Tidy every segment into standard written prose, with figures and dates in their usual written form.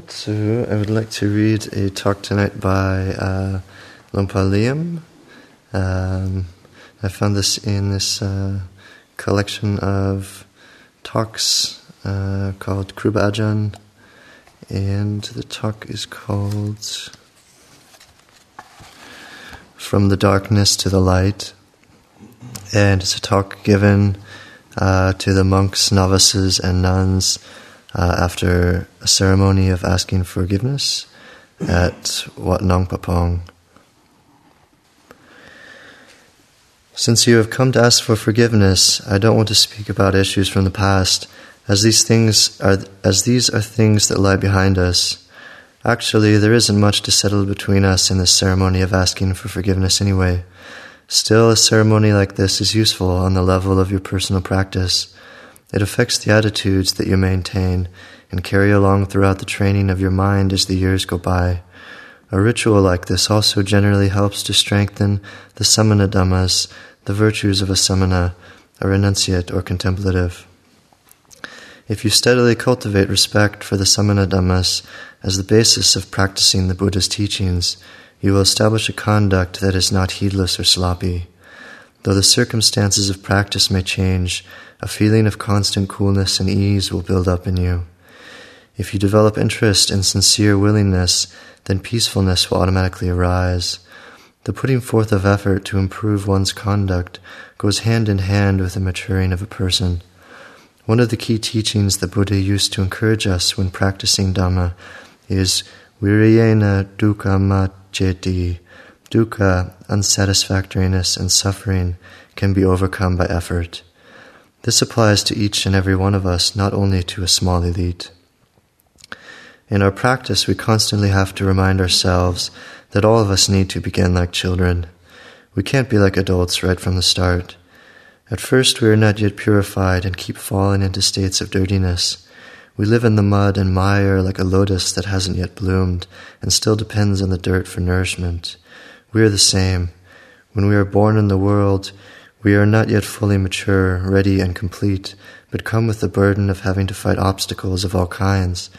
So I would like to read a talk tonight by Lompa Liam. I found this in this collection of talks called Kruba Ajahn, and the talk is called From the Darkness to the Light, and it's a talk given to the monks, novices, and nuns after a ceremony of asking forgiveness at Wat Nong Papong. Since you have come to ask for forgiveness, I don't want to speak about issues from the past, as these are things that lie behind us. Actually, there isn't much to settle between us in this ceremony of asking for forgiveness anyway. Still, a ceremony like this is useful on the level of your personal practice. It affects the attitudes that you maintain and carry along throughout the training of your mind as the years go by. A ritual like this also generally helps to strengthen the samana dhammas, the virtues of a samana, a renunciate or contemplative. If you steadily cultivate respect for the samana dhammas as the basis of practicing the Buddha's teachings, you will establish a conduct that is not heedless or sloppy. Though the circumstances of practice may change, a feeling of constant coolness and ease will build up in you. If you develop interest and sincere willingness, then peacefulness will automatically arise. The putting forth of effort to improve one's conduct goes hand in hand with the maturing of a person. One of the key teachings the Buddha used to encourage us when practicing Dhamma is virayena dukkha majjeti. Dukkha, unsatisfactoriness, and suffering can be overcome by effort. This applies to each and every one of us, not only to a small elite. In our practice, we constantly have to remind ourselves that all of us need to begin like children. We can't be like adults right from the start. At first, we are not yet purified and keep falling into states of dirtiness. We live in the mud and mire like a lotus that hasn't yet bloomed and still depends on the dirt for nourishment. We are the same. When we are born in the world, we are not yet fully mature, ready, and complete, but come with the burden of having to fight obstacles of all kinds.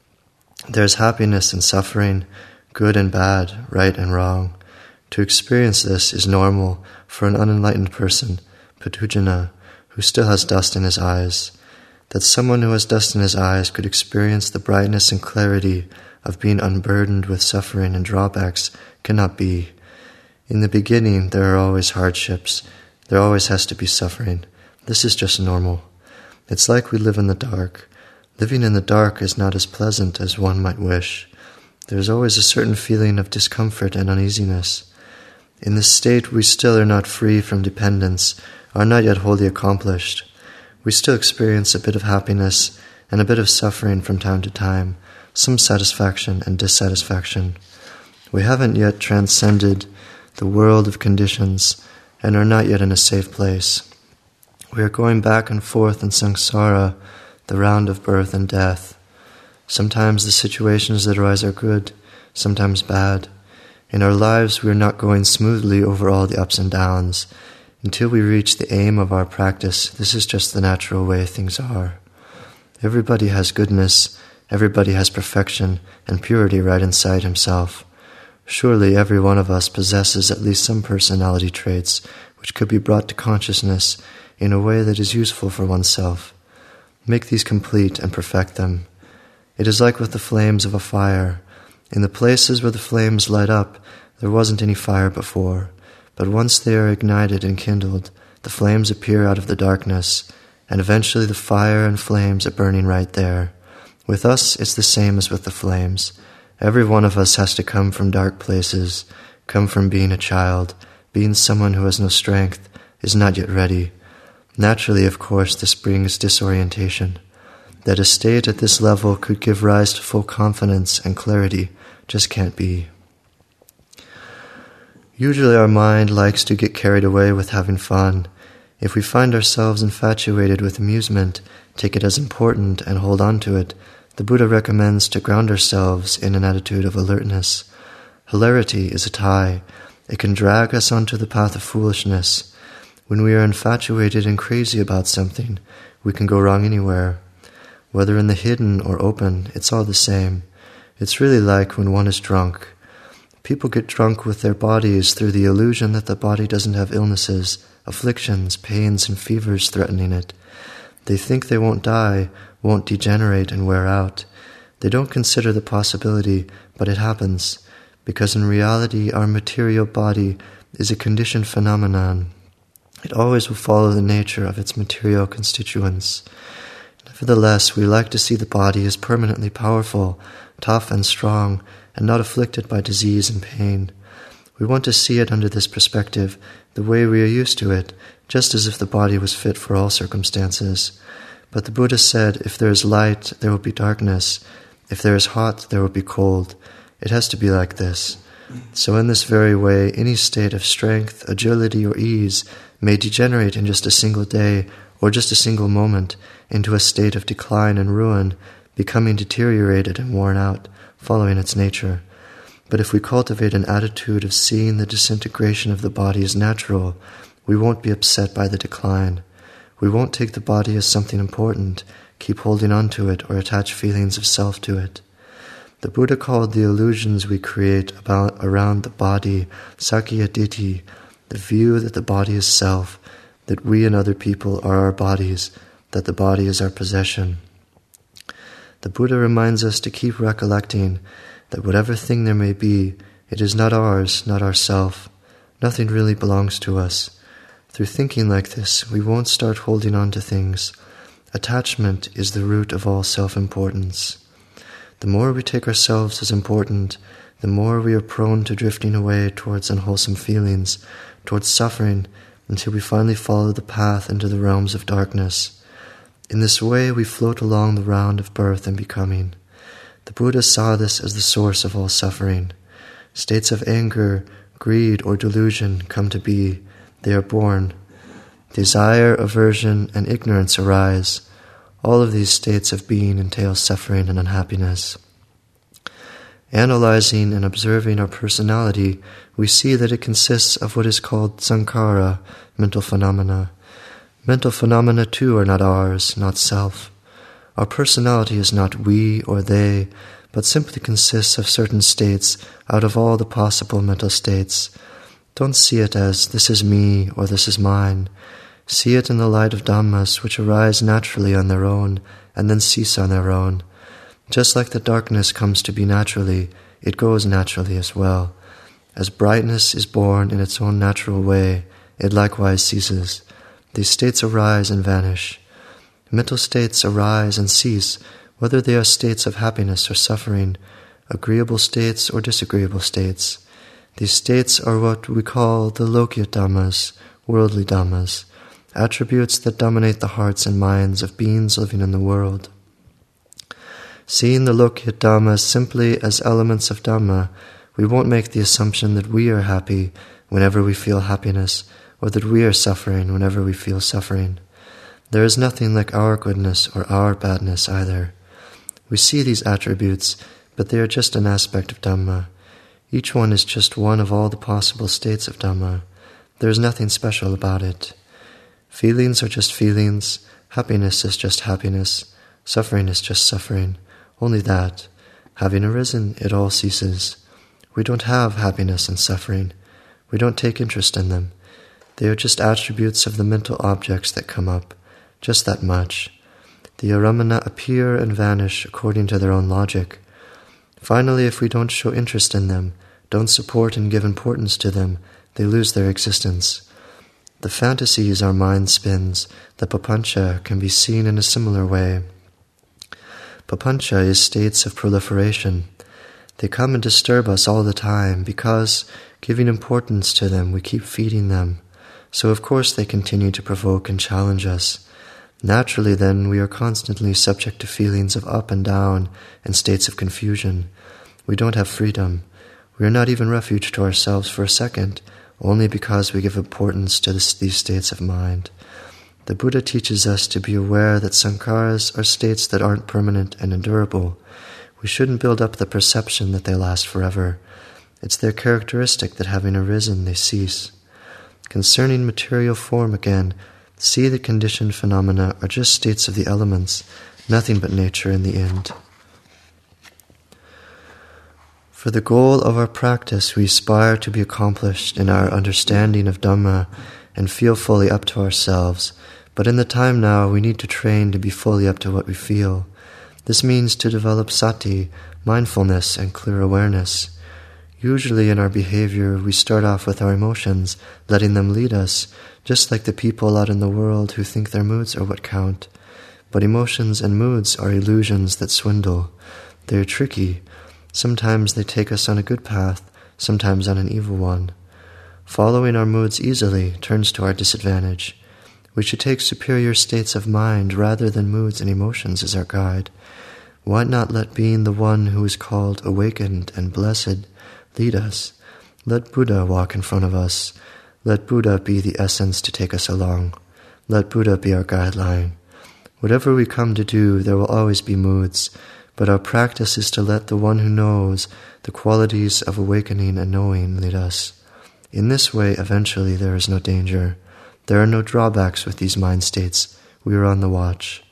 There is happiness and suffering, good and bad, right and wrong. To experience this is normal for an unenlightened person, Patujana, who still has dust in his eyes. That someone who has dust in his eyes could experience the brightness and clarity of being unburdened with suffering and drawbacks cannot be. In the beginning, there are always hardships. There always has to be suffering. This is just normal. It's like we live in the dark. Living in the dark is not as pleasant as one might wish. There is always a certain feeling of discomfort and uneasiness. In this state, we still are not free from dependence, are not yet wholly accomplished. We still experience a bit of happiness and a bit of suffering from time to time, some satisfaction and dissatisfaction. We haven't yet transcended the world of conditions and are not yet in a safe place. We are going back and forth in samsara, the round of birth and death. Sometimes the situations that arise are good, sometimes bad. In our lives, we are not going smoothly over all the ups and downs. Until we reach the aim of our practice, this is just the natural way things are. Everybody has goodness, everybody has perfection and purity right inside himself. Surely every one of us possesses at least some personality traits which could be brought to consciousness in a way that is useful for oneself. Make these complete and perfect them. It is like with the flames of a fire. In the places where the flames light up, there wasn't any fire before, but once they are ignited and kindled, the flames appear out of the darkness, and eventually the fire and flames are burning right there. With us, it's the same as with the flames. Every one of us has to come from dark places, come from being a child, being someone who has no strength, is not yet ready. Naturally, of course, this brings disorientation. That a state at this level could give rise to full confidence and clarity just can't be. Usually our mind likes to get carried away with having fun. If we find ourselves infatuated with amusement, take it as important and hold on to it, the Buddha recommends to ground ourselves in an attitude of alertness. Hilarity is a tie. It can drag us onto the path of foolishness. When we are infatuated and crazy about something, we can go wrong anywhere. Whether in the hidden or open, it's all the same. It's really like when one is drunk. People get drunk with their bodies through the illusion that the body doesn't have illnesses, afflictions, pains, and fevers threatening it. They think they won't die, won't degenerate and wear out. They don't consider the possibility, but it happens, because in reality our material body is a conditioned phenomenon. It always will follow the nature of its material constituents. Nevertheless, we like to see the body as permanently powerful, tough and strong, and not afflicted by disease and pain. We want to see it under this perspective, the way we are used to it, just as if the body was fit for all circumstances. But the Buddha said, if there is light, there will be darkness. If there is hot, there will be cold. It has to be like this. So in this very way, any state of strength, agility, or ease may degenerate in just a single day, or just a single moment, into a state of decline and ruin, becoming deteriorated and worn out, following its nature. But if we cultivate an attitude of seeing the disintegration of the body as natural, we won't be upset by the decline. We won't take the body as something important, keep holding on to it, or attach feelings of self to it. The Buddha called the illusions we create around the body Sakkaya Ditthi, the view that the body is self, that we and other people are our bodies, that the body is our possession. The Buddha reminds us to keep recollecting that whatever thing there may be, it is not ours, not ourself. Nothing really belongs to us. Through thinking like this, we won't start holding on to things. Attachment is the root of all self-importance. The more we take ourselves as important, the more we are prone to drifting away towards unwholesome feelings, towards suffering, until we finally follow the path into the realms of darkness. In this way, we float along the round of birth and becoming. The Buddha saw this as the source of all suffering. States of anger, greed, or delusion come to be. They are born. Desire, aversion, and ignorance arise. All of these states of being entail suffering and unhappiness. Analyzing and observing our personality, we see that it consists of what is called sankhara, mental phenomena. Mental phenomena too are not ours, not self. Our personality is not we or they, but simply consists of certain states out of all the possible mental states. Don't see it as this is me or this is mine. See it in the light of Dhammas, which arise naturally on their own and then cease on their own. Just like the darkness comes to be naturally, it goes naturally as well. As brightness is born in its own natural way, it likewise ceases. These states arise and vanish. Mental states arise and cease, whether they are states of happiness or suffering, agreeable states or disagreeable states. These states are what we call the Lokya Dhammas, worldly Dhammas, attributes that dominate the hearts and minds of beings living in the world. Seeing the Lokya Dhammas simply as elements of Dhamma, we won't make the assumption that we are happy whenever we feel happiness, or that we are suffering whenever we feel suffering. There is nothing like our goodness or our badness either. We see these attributes, but they are just an aspect of Dhamma. Each one is just one of all the possible states of Dhamma. There is nothing special about it. Feelings are just feelings, happiness is just happiness, suffering is just suffering. Only that. Having arisen, it all ceases. We don't have happiness and suffering. We don't take interest in them. They are just attributes of the mental objects that come up, just that much. The aramana appear and vanish according to their own logic. Finally, if we don't show interest in them, don't support and give importance to them, they lose their existence. The fantasies our mind spins, the papancha, can be seen in a similar way. Papancha is states of proliferation. They come and disturb us all the time because, giving importance to them, we keep feeding them. So of course they continue to provoke and challenge us. Naturally then, we are constantly subject to feelings of up and down and states of confusion. We don't have freedom. We are not even refuge to ourselves for a second, only because we give importance to these states of mind. The Buddha teaches us to be aware that sankharas are states that aren't permanent and endurable. We shouldn't build up the perception that they last forever. It's their characteristic that having arisen, they cease. Concerning material form again, see the conditioned phenomena are just states of the elements, nothing but nature in the end. For the goal of our practice, we aspire to be accomplished in our understanding of Dhamma and feel fully up to ourselves. But in the time now, we need to train to be fully up to what we feel. This means to develop sati, mindfulness, and clear awareness. Usually in our behavior, we start off with our emotions, letting them lead us, just like the people out in the world who think their moods are what count. But emotions and moods are illusions that swindle. They are tricky. Sometimes they take us on a good path, sometimes on an evil one. Following our moods easily turns to our disadvantage. We should take superior states of mind rather than moods and emotions as our guide. Why not let being the one who is called awakened and blessed lead us? Let Buddha walk in front of us. Let Buddha be the essence to take us along. Let Buddha be our guideline. Whatever we come to do, there will always be moods, but our practice is to let the one who knows the qualities of awakening and knowing lead us. In this way, eventually, there is no danger. There are no drawbacks with these mind states. We are on the watch.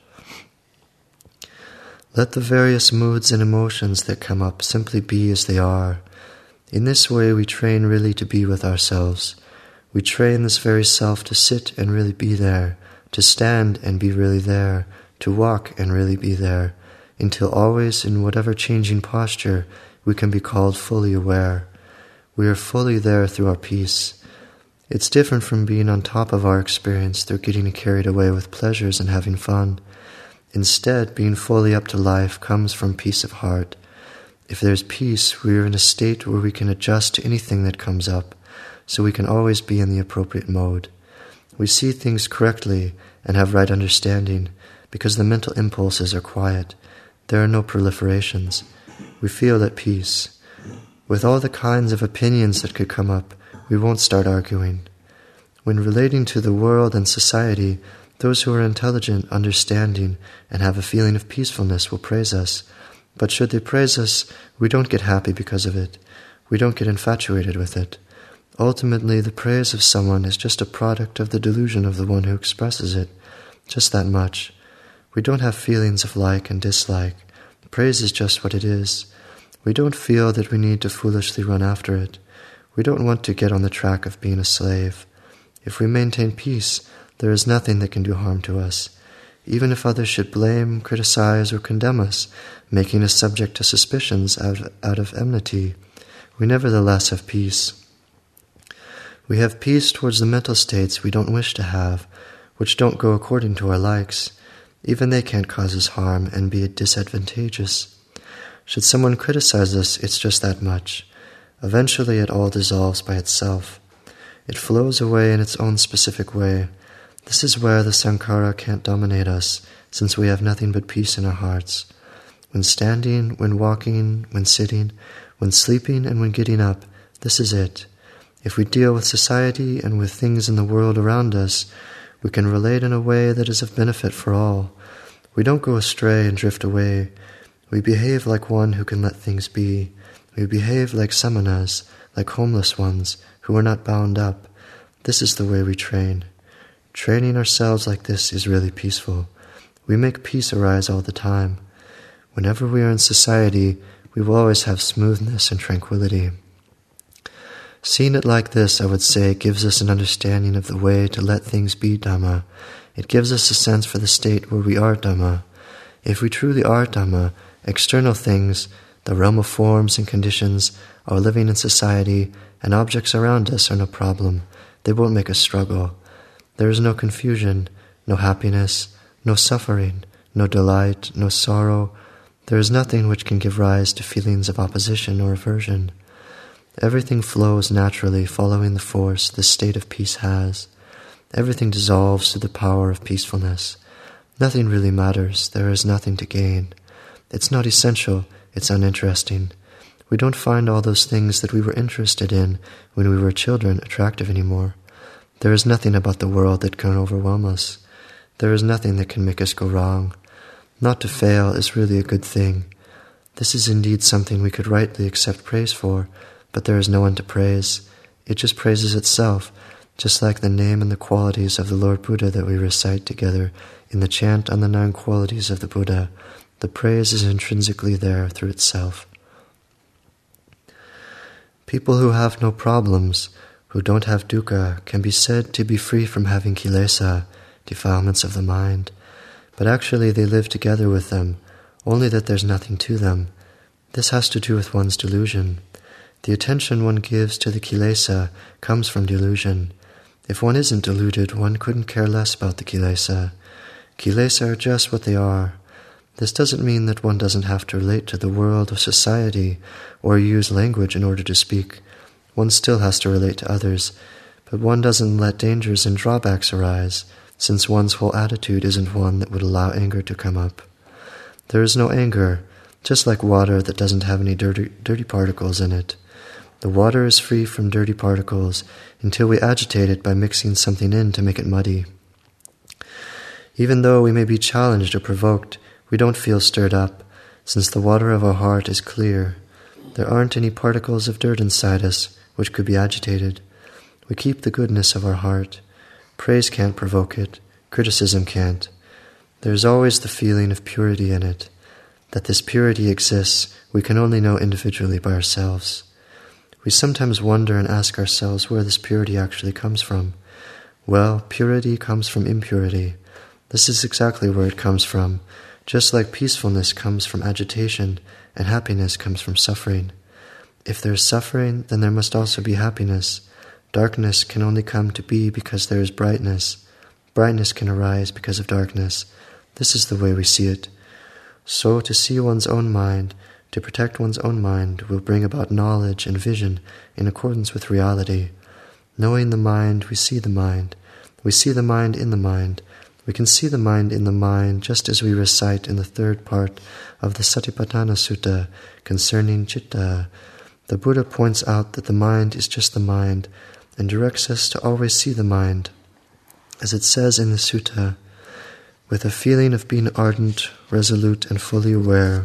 Let the various moods and emotions that come up simply be as they are. In this way, we train really to be with ourselves. We train this very self to sit and really be there, to stand and be really there, to walk and really be there, until always in whatever changing posture we can be called fully aware. We are fully there through our peace. It's different from being on top of our experience through getting carried away with pleasures and having fun. Instead, being fully up to life comes from peace of heart. If there's peace, we are in a state where we can adjust to anything that comes up, so we can always be in the appropriate mode. We see things correctly and have right understanding because the mental impulses are quiet. There are no proliferations. We feel at peace. With all the kinds of opinions that could come up, we won't start arguing. When relating to the world and society, those who are intelligent, understanding, and have a feeling of peacefulness will praise us. But should they praise us, we don't get happy because of it. We don't get infatuated with it. Ultimately, the praise of someone is just a product of the delusion of the one who expresses it. Just that much. We don't have feelings of like and dislike. Praise is just what it is. We don't feel that we need to foolishly run after it. We don't want to get on the track of being a slave. If we maintain peace, there is nothing that can do harm to us. Even if others should blame, criticize, or condemn us, making us subject to suspicions out of enmity, we nevertheless have peace. We have peace towards the mental states we don't wish to have, which don't go according to our likes. Even they can't cause us harm and be disadvantageous. Should someone criticize us, it's just that much. Eventually it all dissolves by itself. It flows away in its own specific way. This is where the sankhara can't dominate us, since we have nothing but peace in our hearts. When standing, when walking, when sitting, when sleeping, and when getting up, this is it. If we deal with society and with things in the world around us, we can relate in a way that is of benefit for all. We don't go astray and drift away. We behave like one who can let things be. We behave like samanas, like homeless ones, who are not bound up. This is the way we train. Training ourselves like this is really peaceful. We make peace arise all the time. Whenever we are in society, we will always have smoothness and tranquility. Seeing it like this, I would say, gives us an understanding of the way to let things be Dhamma. It gives us a sense for the state where we are Dhamma. If we truly are Dhamma, external things, the realm of forms and conditions, our living in society, and objects around us are no problem. They won't make us struggle. There is no confusion, no happiness, no suffering, no delight, no sorrow. There is nothing which can give rise to feelings of opposition or aversion. Everything flows naturally, following the force this state of peace has. Everything dissolves through the power of peacefulness. Nothing really matters. There is nothing to gain. It's not essential. It's uninteresting. We don't find all those things that we were interested in when we were children attractive anymore. There is nothing about the world that can overwhelm us. There is nothing that can make us go wrong. Not to fail is really a good thing. This is indeed something we could rightly accept praise for, but there is no one to praise. It just praises itself, just like the name and the qualities of the Lord Buddha that we recite together in the chant on the 9 qualities of the Buddha. The praise is intrinsically there through itself. People who have no problems, who don't have dukkha, can be said to be free from having kilesa, defilements of the mind, but actually they live together with them, only that there's nothing to them. This has to do with one's delusion. The attention one gives to the kilesa comes from delusion. If one isn't deluded, one couldn't care less about the kilesa. Kilesa are just what they are. This doesn't mean that one doesn't have to relate to the world of society or use language in order to speak. One still has to relate to others, but one doesn't let dangers and drawbacks arise, since one's whole attitude isn't one that would allow anger to come up. There is no anger, just like water that doesn't have any dirty particles in it. The water is free from dirty particles until we agitate it by mixing something in to make it muddy. Even though we may be challenged or provoked, we don't feel stirred up, since the water of our heart is clear. There aren't any particles of dirt inside us which could be agitated. We keep the goodness of our heart. Praise can't provoke it. Criticism can't. There is always the feeling of purity in it. That this purity exists, we can only know individually by ourselves. We sometimes wonder and ask ourselves where this purity actually comes from. Well, purity comes from impurity. This is exactly where it comes from, just like peacefulness comes from agitation and happiness comes from suffering. If there is suffering, then there must also be happiness. Darkness can only come to be because there is brightness. Brightness can arise because of darkness. This is the way we see it. So to see one's own mind, to protect one's own mind, will bring about knowledge and vision in accordance with reality. Knowing the mind, we see the mind. We see the mind in the mind. We can see the mind in the mind just as we recite in the third part of the Satipatthana Sutta concerning Citta. The Buddha points out that the mind is just the mind and directs us to always see the mind. As it says in the Sutta, with a feeling of being ardent, resolute, and fully aware,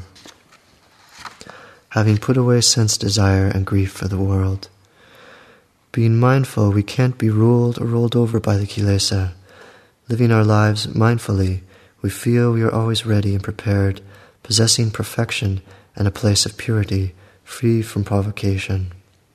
having put away sense desire and grief for the world. Being mindful, we can't be ruled or rolled over by the kilesa. Living our lives mindfully, we feel we are always ready and prepared, possessing perfection and a place of purity, free from provocation.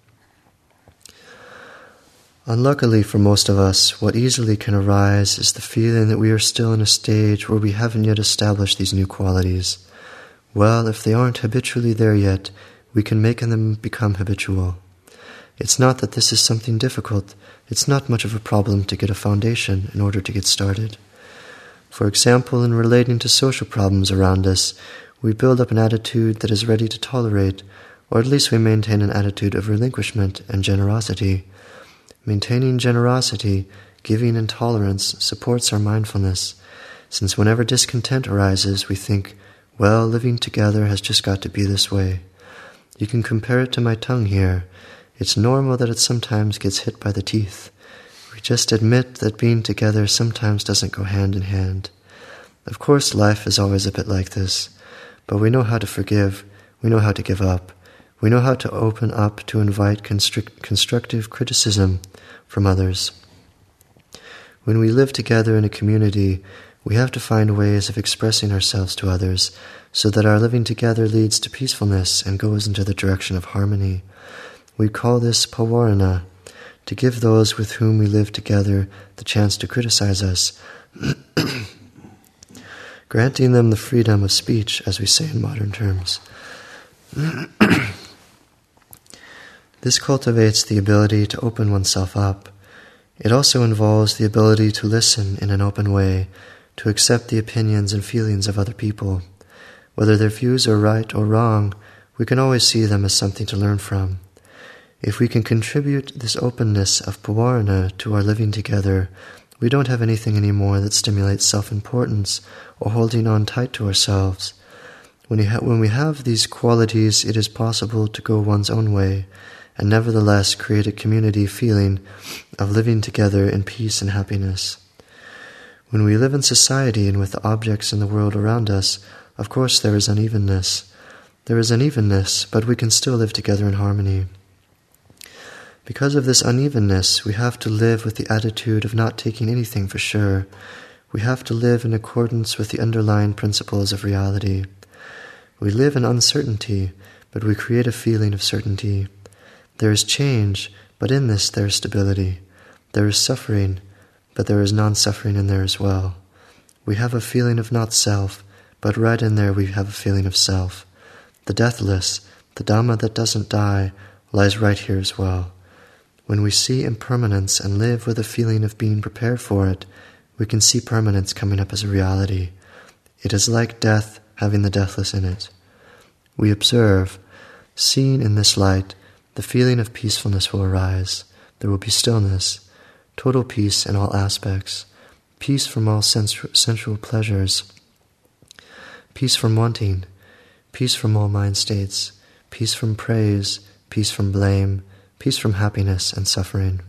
Unluckily for most of us, what easily can arise is the feeling that we are still in a stage where we haven't yet established these new qualities. Well, if they aren't habitually there yet, we can make them become habitual. It's not that this is something difficult. It's not much of a problem to get a foundation in order to get started. For example, in relating to social problems around us, we build up an attitude that is ready to tolerate, or at least we maintain an attitude of relinquishment and generosity. Maintaining generosity, giving, and tolerance supports our mindfulness, since whenever discontent arises, we think, well, living together has just got to be this way. You can compare it to my tongue here. It's normal that it sometimes gets hit by the teeth. We just admit that being together sometimes doesn't go hand in hand. Of course, life is always a bit like this, but we know how to forgive, we know how to give up, we know how to open up to invite constructive criticism from others. When we live together in a community, we have to find ways of expressing ourselves to others so that our living together leads to peacefulness and goes into the direction of harmony. We call this pavarana, to give those with whom we live together the chance to criticize us, granting them the freedom of speech, as we say in modern terms. This cultivates the ability to open oneself up. It also involves the ability to listen in an open way, to accept the opinions and feelings of other people. Whether their views are right or wrong, we can always see them as something to learn from. If we can contribute this openness of pavarana to our living together, we don't have anything anymore that stimulates self-importance or holding on tight to ourselves. When we have these qualities, it is possible to go one's own way and nevertheless create a community feeling of living together in peace and happiness. When we live in society and with the objects in the world around us, of course there is unevenness. There is unevenness, but we can still live together in harmony. Because of this unevenness, we have to live with the attitude of not taking anything for sure. We have to live in accordance with the underlying principles of reality. We live in uncertainty, but we create a feeling of certainty. There is change, but in this there is stability. There is suffering, but there is non-suffering in there as well. We have a feeling of not self, but right in there we have a feeling of self. The deathless, the Dhamma that doesn't die, lies right here as well. When we see impermanence and live with a feeling of being prepared for it, we can see permanence coming up as a reality. It is like death having the deathless in it. We observe, seeing in this light, the feeling of peacefulness will arise. There will be stillness, total peace in all aspects, peace from all sensual pleasures, peace from wanting, peace from all mind states, peace from praise, peace from blame, peace from happiness and suffering.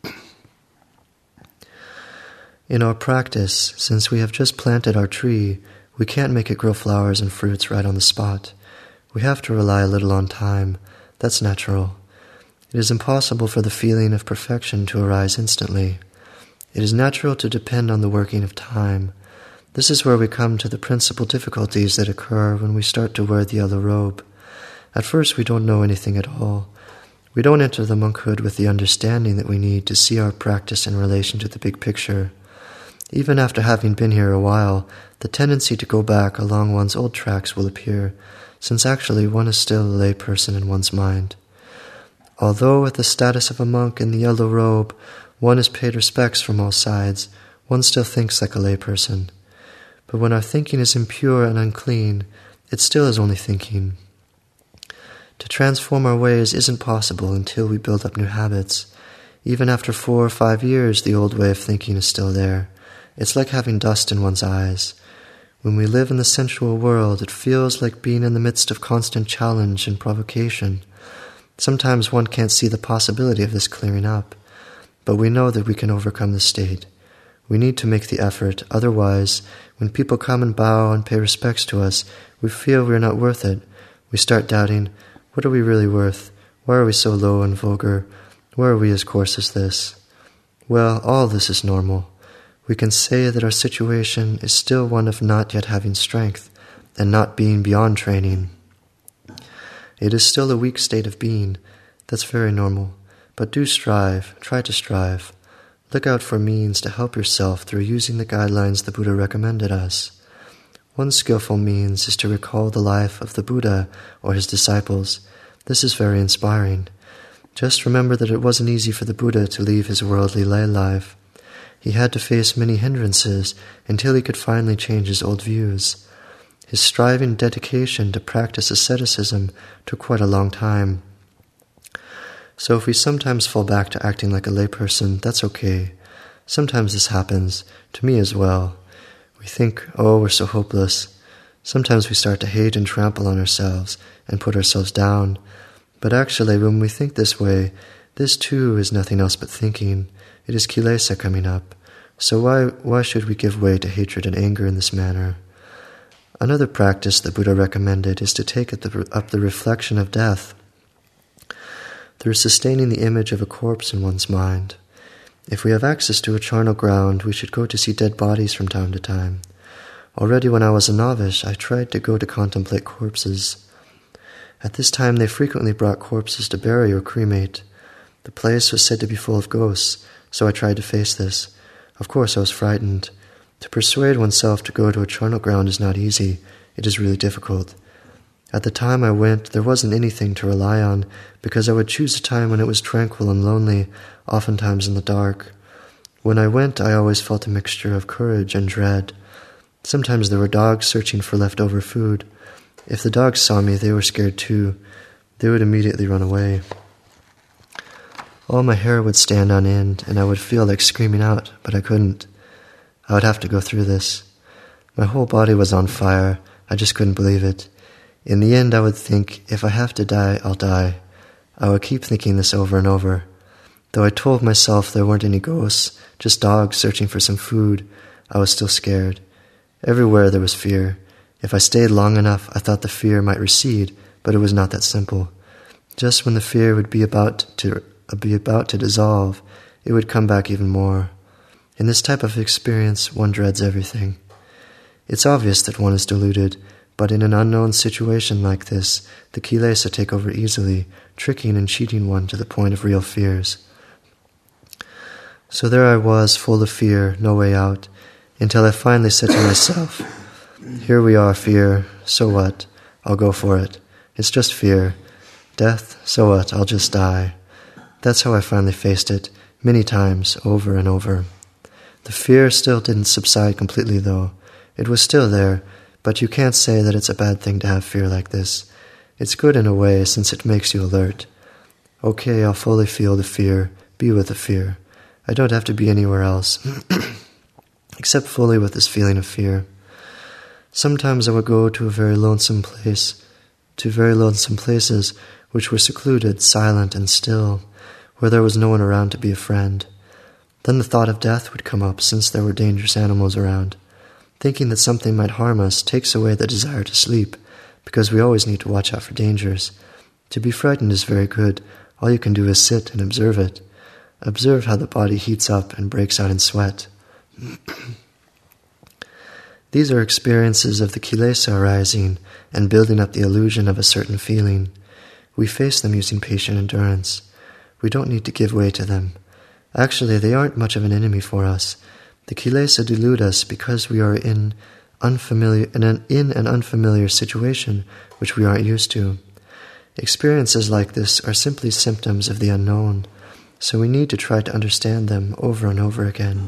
In our practice, since we have just planted our tree, we can't make it grow flowers and fruits right on the spot. We have to rely a little on time. That's natural. It is impossible for the feeling of perfection to arise instantly. It is natural to depend on the working of time. This is where we come to the principal difficulties that occur when we start to wear the yellow robe. At first we don't know anything at all. We don't enter the monkhood with the understanding that we need to see our practice in relation to the big picture. Even after having been here a while, the tendency to go back along one's old tracks will appear, since actually one is still a lay person in one's mind. Although with the status of a monk in the yellow robe, one is paid respects from all sides, one still thinks like a lay person. But when our thinking is impure and unclean, it still is only thinking. To transform our ways isn't possible until we build up new habits. Even after 4 or 5 years, the old way of thinking is still there. It's like having dust in one's eyes. When we live in the sensual world, it feels like being in the midst of constant challenge and provocation. Sometimes one can't see the possibility of this clearing up, but we know that we can overcome this state. We need to make the effort, otherwise, when people come and bow and pay respects to us, we feel we're not worth it. We start doubting, what are we really worth? Why are we so low and vulgar? Why are we as coarse as this? Well, all this is normal. We can say that our situation is still one of not yet having strength and not being beyond training. It is still a weak state of being. That's very normal. But do strive, try to strive. Look out for means to help yourself through using the guidelines the Buddha recommended us. One skillful means is to recall the life of the Buddha or his disciples. This is very inspiring. Just remember that it wasn't easy for the Buddha to leave his worldly lay life. He had to face many hindrances until he could finally change his old views. His striving dedication to practice asceticism took quite a long time. So if we sometimes fall back to acting like a layperson, that's okay. Sometimes this happens, to me as well. We think, oh, we're so hopeless. Sometimes we start to hate and trample on ourselves and put ourselves down. But actually, when we think this way, this too is nothing else but thinking. It is kilesa coming up. So why should we give way to hatred and anger in this manner? Another practice the Buddha recommended is to take up the reflection of death through sustaining the image of a corpse in one's mind. If we have access to a charnel ground, we should go to see dead bodies from time to time. Already when I was a novice, I tried to go to contemplate corpses. At this time, they frequently brought corpses to bury or cremate. The place was said to be full of ghosts, so I tried to face this. Of course, I was frightened. To persuade oneself to go to a charnel ground is not easy. It is really difficult. At the time I went, there wasn't anything to rely on, because I would choose a time when it was tranquil and lonely, oftentimes in the dark. When I went, I always felt a mixture of courage and dread. Sometimes there were dogs searching for leftover food. If the dogs saw me, they were scared too. They would immediately run away. All my hair would stand on end, and I would feel like screaming out, but I couldn't. I would have to go through this. My whole body was on fire. I just couldn't believe it. In the end, I would think, if I have to die, I'll die. I would keep thinking this over and over. Though I told myself there weren't any ghosts, just dogs searching for some food, I was still scared. Everywhere there was fear. If I stayed long enough, I thought the fear might recede, but it was not that simple. Just when the fear would be about to dissolve, it would come back even more. In this type of experience, one dreads everything. It's obvious that one is deluded, But in an unknown situation like this, the kilesa take over easily, tricking and cheating one to the point of real fears. So there I was, full of fear, no way out, until I finally said to myself, here we are, fear, so what? I'll go for it. It's just fear. Death, so what? I'll just die. That's how I finally faced it, many times, over and over. The fear still didn't subside completely, though. It was still there, but you can't say that it's a bad thing to have fear like this. It's good in a way, since it makes you alert. Okay, I'll fully feel the fear, be with the fear. I don't have to be anywhere else, except fully with this feeling of fear. Sometimes I would go to very lonesome places which were secluded, silent, and still, where there was no one around to be a friend. Then the thought of death would come up, since there were dangerous animals around. Thinking that something might harm us takes away the desire to sleep, because we always need to watch out for dangers. To be frightened is very good. All you can do is sit and observe it. Observe how the body heats up and breaks out in sweat. These are experiences of the kilesa arising and building up the illusion of a certain feeling. We face them using patient endurance. We don't need to give way to them. Actually, they aren't much of an enemy for us. The kilesa delude us because we are in an unfamiliar situation which we aren't used to. Experiences like this are simply symptoms of the unknown, so we need to try to understand them over and over again.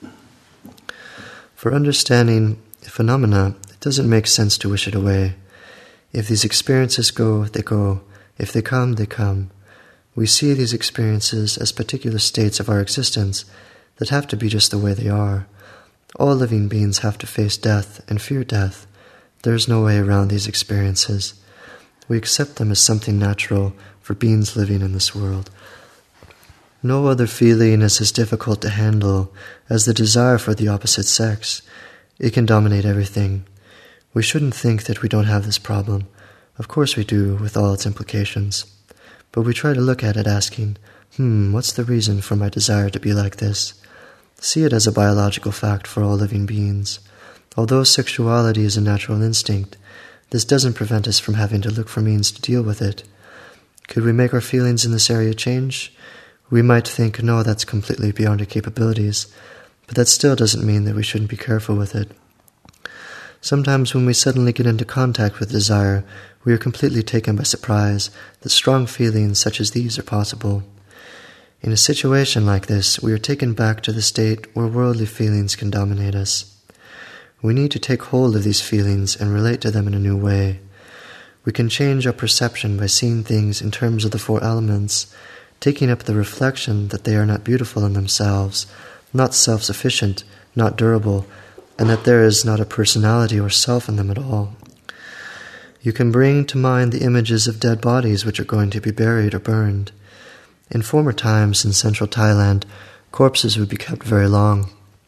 For understanding phenomena, it doesn't make sense to wish it away. If these experiences go, they go. If they come, they come. We see these experiences as particular states of our existence that have to be just the way they are. All living beings have to face death and fear death. There is no way around these experiences. We accept them as something natural for beings living in this world. No other feeling is as difficult to handle as the desire for the opposite sex. It can dominate everything. We shouldn't think that we don't have this problem. Of course we do, with all its implications. But we try to look at it asking, what's the reason for my desire to be like this? See it as a biological fact for all living beings. Although sexuality is a natural instinct, this doesn't prevent us from having to look for means to deal with it. Could we make our feelings in this area change? We might think, no, that's completely beyond our capabilities, but that still doesn't mean that we shouldn't be careful with it. Sometimes when we suddenly get into contact with desire, we are completely taken by surprise that strong feelings such as these are possible. In a situation like this, we are taken back to the state where worldly feelings can dominate us. We need to take hold of these feelings and relate to them in a new way. We can change our perception by seeing things in terms of the four elements, taking up the reflection that they are not beautiful in themselves, not self-sufficient, not durable, and that there is not a personality or self in them at all. You can bring to mind the images of dead bodies which are going to be buried or burned. In former times in central Thailand, corpses would be kept very long,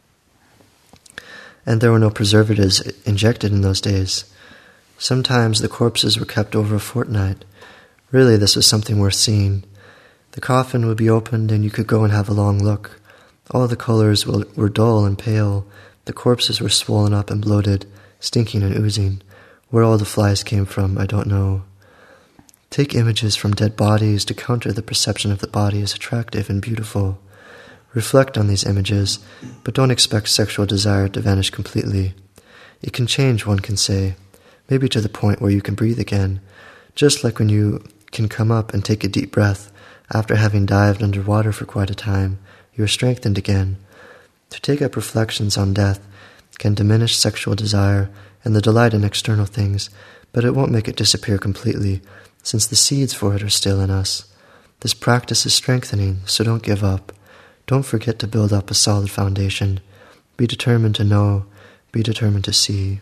and there were no preservatives injected in those days. Sometimes the corpses were kept over a fortnight. Really, this was something worth seeing. The coffin would be opened and you could go and have a long look. All the colors were dull and pale. The corpses were swollen up and bloated, stinking and oozing. Where all the flies came from, I don't know. Take images from dead bodies to counter the perception of the body as attractive and beautiful. Reflect on these images, but don't expect sexual desire to vanish completely. It can change, one can say, maybe to the point where you can breathe again, just like when you can come up and take a deep breath after having dived under water for quite a time. You are strengthened again. To take up reflections on death can diminish sexual desire and the delight in external things, but it won't make it disappear completely, since the seeds for it are still in us. This practice is strengthening, so don't give up. Don't forget to build up a solid foundation. Be determined to know. Be determined to see.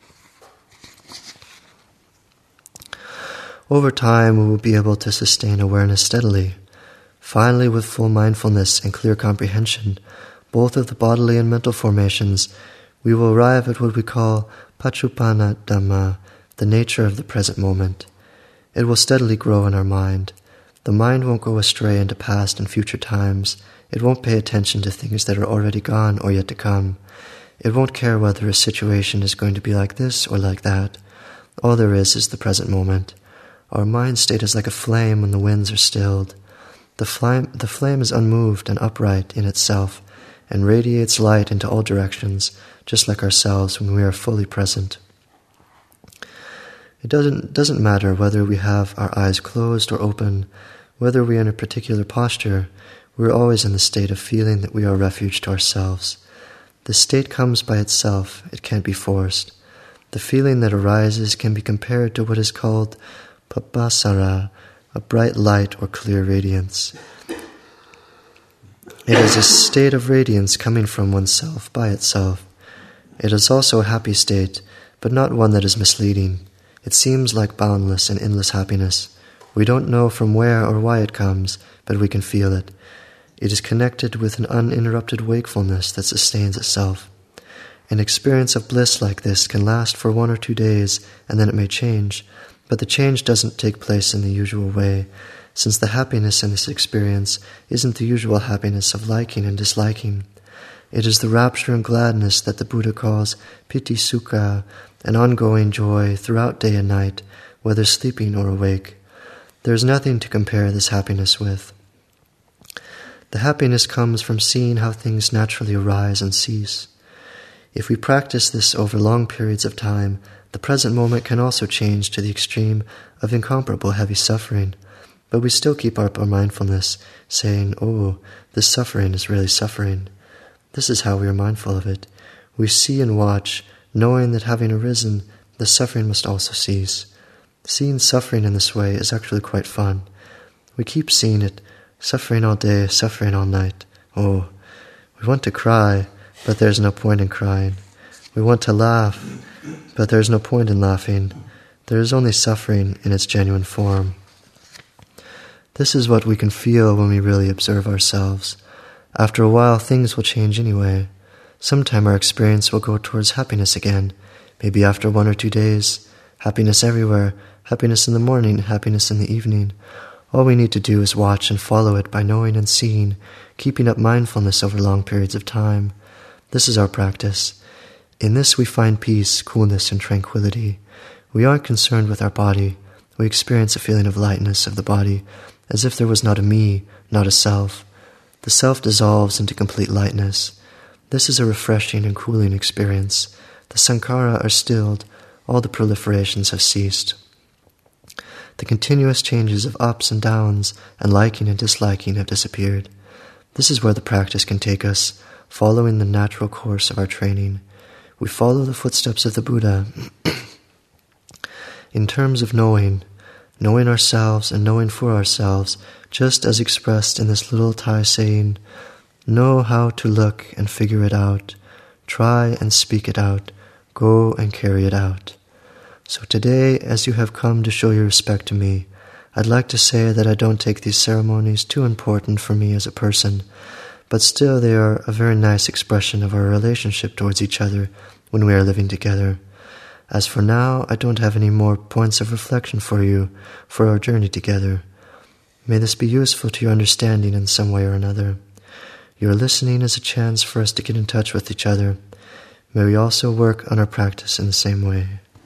Over time, we will be able to sustain awareness steadily. Finally, with full mindfulness and clear comprehension, both of the bodily and mental formations, we will arrive at what we call Paccuppanna Dhamma, the nature of the present moment. It will steadily grow in our mind. The mind won't go astray into past and future times. It won't pay attention to things that are already gone or yet to come. It won't care whether a situation is going to be like this or like that. All there is the present moment. Our mind state is like a flame when the winds are stilled. The flame is unmoved and upright in itself, and radiates light into all directions, just like ourselves when we are fully present. It doesn't matter whether we have our eyes closed or open, whether we are in a particular posture, we are always in the state of feeling that we are refuge to ourselves. This state comes by itself, it can't be forced. The feeling that arises can be compared to what is called papasara, a bright light or clear radiance. It is a state of radiance coming from oneself by itself. It is also a happy state, but not one that is misleading. It seems like boundless and endless happiness. We don't know from where or why it comes, but we can feel it. It is connected with an uninterrupted wakefulness that sustains itself. An experience of bliss like this can last for 1 or 2 days, and then it may change, but the change doesn't take place in the usual way, since the happiness in this experience isn't the usual happiness of liking and disliking. It is the rapture and gladness that the Buddha calls piti sukha, an ongoing joy throughout day and night, whether sleeping or awake. There is nothing to compare this happiness with. The happiness comes from seeing how things naturally arise and cease. If we practice this over long periods of time, the present moment can also change to the extreme of incomparable heavy suffering, but we still keep up our mindfulness, saying, "Oh, this suffering is really suffering." This is how we are mindful of it. We see and watch, knowing that having arisen, the suffering must also cease. Seeing suffering in this way is actually quite fun. We keep seeing it, suffering all day, suffering all night. Oh, we want to cry, but there's no point in crying. We want to laugh, but there's no point in laughing. There is only suffering in its genuine form. This is what we can feel when we really observe ourselves. After a while, things will change anyway. Sometime our experience will go towards happiness again, maybe after 1 or 2 days. Happiness everywhere, happiness in the morning, happiness in the evening. All we need to do is watch and follow it by knowing and seeing, keeping up mindfulness over long periods of time. This is our practice. In this we find peace, coolness, and tranquility. We aren't concerned with our body. We experience a feeling of lightness of the body, as if there was not a me, not a self. The self dissolves into complete lightness. This is a refreshing and cooling experience. The sankhara are stilled, all the proliferations have ceased. The continuous changes of ups and downs and liking and disliking have disappeared. This is where the practice can take us, following the natural course of our training. We follow the footsteps of the Buddha in terms of knowing ourselves and knowing for ourselves, just as expressed in this little Thai saying, "Know how to look and figure it out, try and speak it out, go and carry it out." So today, as you have come to show your respect to me, I'd like to say that I don't take these ceremonies too important for me as a person, but still they are a very nice expression of our relationship towards each other when we are living together. As for now, I don't have any more points of reflection for you for our journey together. May this be useful to your understanding in some way or another. Your listening is a chance for us to get in touch with each other. May we also work on our practice in the same way.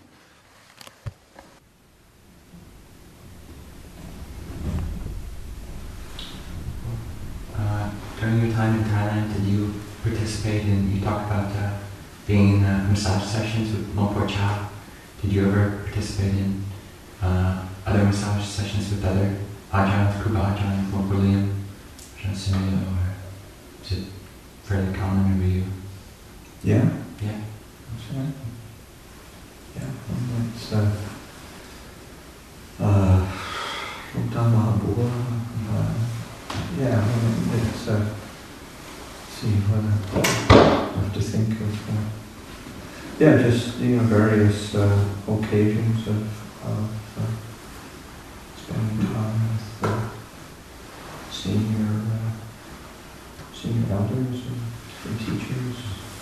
During your time in Thailand, did you participate in, you talked about being in massage sessions with Mongpo Cha. Did you ever participate in other massage sessions with other Ajahns, Kruba Ajahns, Mongpo Liam, Ajahn Sumedho, or is it fairly common over you? Yeah. Yeah. That's right. Yeah, it's yeah, it's see what I have to think of. Yeah, just various occasions of spending time with senior elders and different teachers,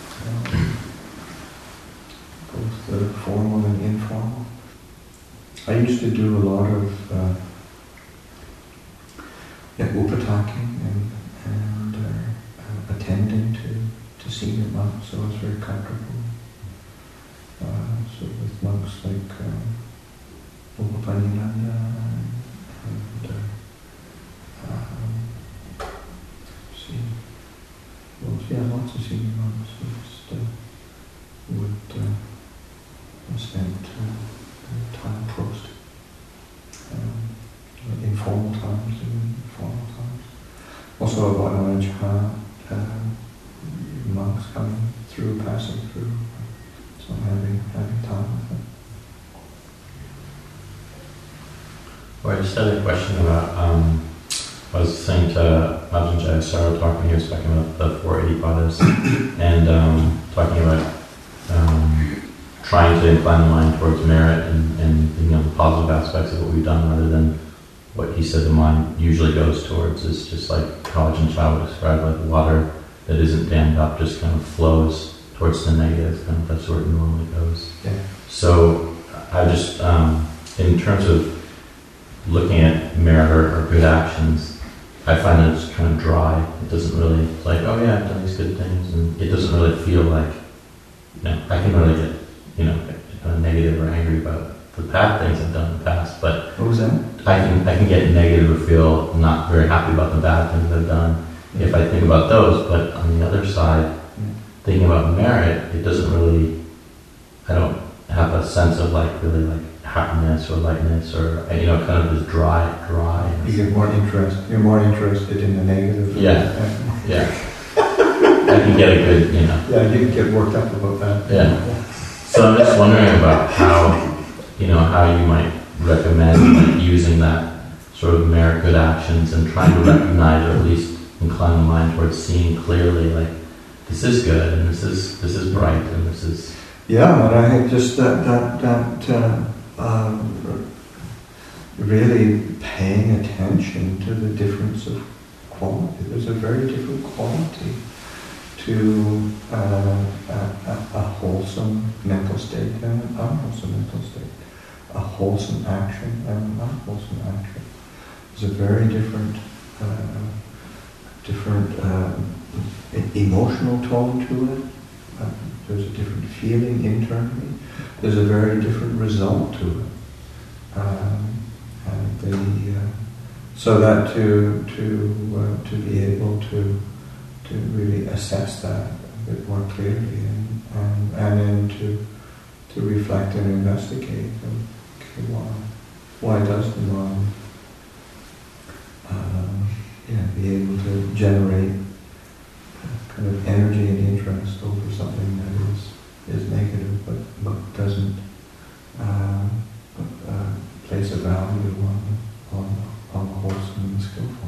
both the formal and informal. I used to do a lot of upataking and attending to senior monks, so I was very comfortable. So with monks like times and informal times. Also about knowledge, monks coming through, passing through, so having time with it. Well, I just had a question about, I was saying to Ajahn Jayasaro talking, he was talking about the 480 padas and talking about trying to incline the mind towards merit and the positive aspects of what we've done rather than what he said the mind usually goes towards is just like Ajahn Chah would describe, like water that isn't dammed up just kind of flows towards the negative, kind of that's where it normally goes. Yeah. So I just, in terms of looking at merit or good actions, I find that it's kind of dry. It doesn't really, like, oh yeah, I've done these good things, and it doesn't really feel like, I can really get, kind of negative or angry about the bad things I've done in the past, but What was that? I can get negative or feel not very happy about the bad things I've done if I think about those, but on the other side, thinking about merit, it doesn't really, I don't have a sense of really happiness or lightness or, kind of just dry. You get more interest. You're more interested in the negative. Yeah. I can get a good, Yeah, you can get worked up about that. Yeah. So I'm just wondering about how you might recommend using that sort of merit good actions and trying to recognize or at least incline the mind towards seeing clearly, like, this is good and this is bright and this is... Yeah, and I think just really paying attention to the difference of quality. There's a very different quality to a wholesome mental state and an unwholesome mental state. A wholesome action and an unwholesome action. There's a very different emotional tone to it. There's a different feeling internally. There's a very different result to it. So that to be able to really assess that a bit more clearly and then to reflect and investigate. Okay, why does the mind be able to generate kind of energy and interest over something that is negative but doesn't place a value on the wholesome and skillful.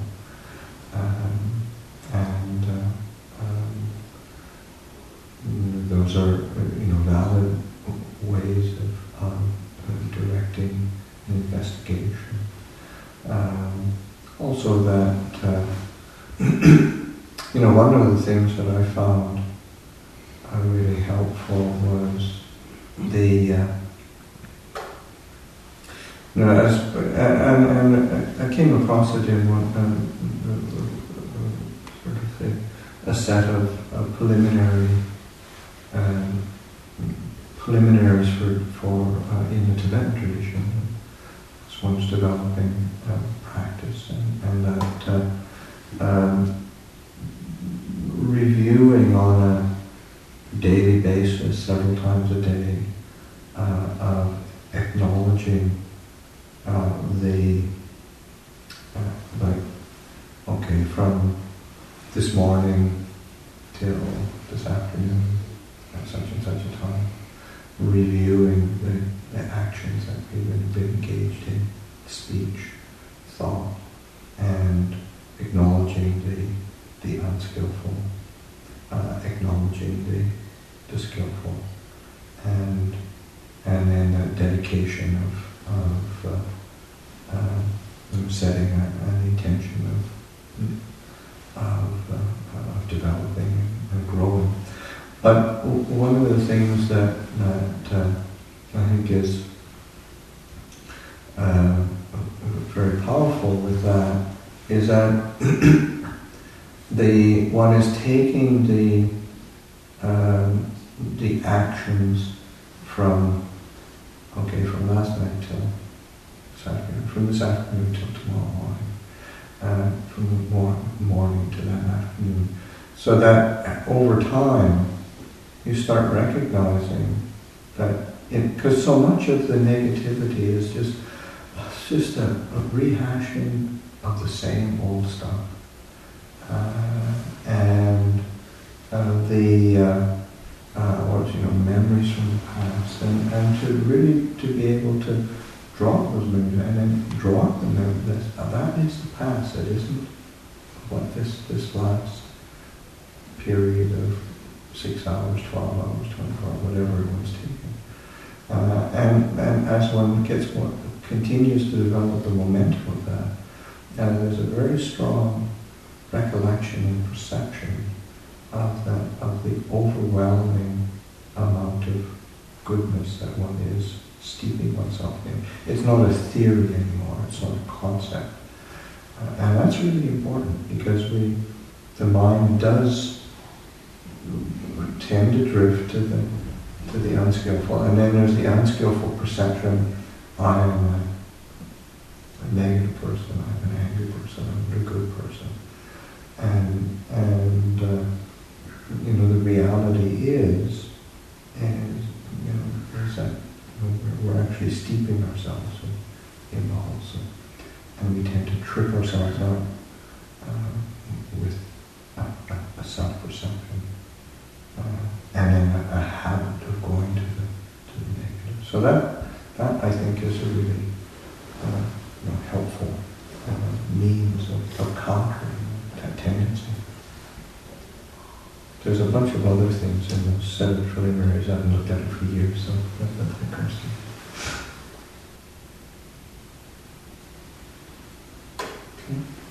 Those are valid ways of directing an investigation. Also that one of the things that I found really helpful was I came across it in a set of preliminaries for in the Tibetan tradition. This one's developing practice and that reviewing on a daily basis, several times a day, of acknowledging from this morning till this afternoon at such and such a time, reviewing the actions that we've been engaged in, speech, thought, and acknowledging the unskillful, acknowledging the skillful, and then that dedication of setting an intention of developing and growing. But one of the things that I think is very powerful with that is that one is taking the actions from last night till this afternoon, from this afternoon till tomorrow morning, from the morning to that afternoon, so that over time you start recognizing that, because so much of the negativity is just just a rehashing of the same old stuff. And memories from the past, and to really to be able to draw those memories and then draw up the memories. That is the past. That isn't what this last period of 6 hours, 12 hours, 24 hours, whatever it was taking. And as one continues to develop the momentum of that, there's a very strong recollection and perception of the overwhelming amount of goodness that one is steeping oneself in. It's not a theory anymore, it's not a concept. And that's really important because the mind does tend to drift to the unskillful. And then there's the unskillful perception, I am a negative person, I'm an angry person, I'm a good person. And the reality is that we're actually steeping ourselves in the wholesome. And we tend to trip ourselves up with a self-perception and then a habit of going to the negative. So that I think is a really helpful means of countering that tendency. There's a bunch of other things in the set of preliminaries. I haven't looked at it for years, so that comes to me. Okay.